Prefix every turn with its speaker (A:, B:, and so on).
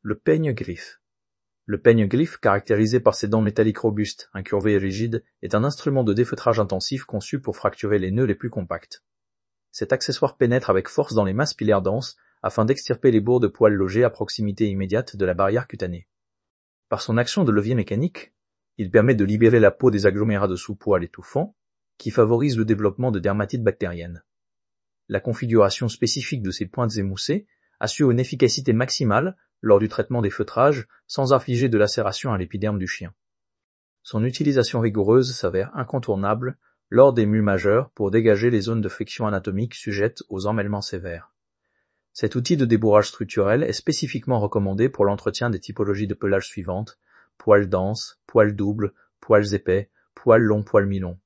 A: Le peigne-griffe. Le peigne-griffe, caractérisé par ses dents métalliques robustes, incurvées et rigides, est un instrument de défeutrage intensif conçu pour fracturer les nœuds les plus compacts. Cet accessoire pénètre avec force dans les masses pilaires denses afin d'extirper les bourres de poils logés à proximité immédiate de la barrière cutanée. Par son action de levier mécanique, il permet de libérer la peau des agglomérats de sous-poils étouffants qui favorisent le développement de dermatites bactériennes. La configuration spécifique de ces pointes émoussées assure une efficacité maximale lors du traitement des feutrages sans infliger de lacération à l'épiderme du chien. Son utilisation rigoureuse s'avère incontournable lors des mues majeures pour dégager les zones de friction anatomique sujettes aux emmêlements sévères. Cet outil de débourrage structurel est spécifiquement recommandé pour l'entretien des typologies de pelage suivantes: poils denses, poils doubles, poils épais, poils longs, poils mi-longs.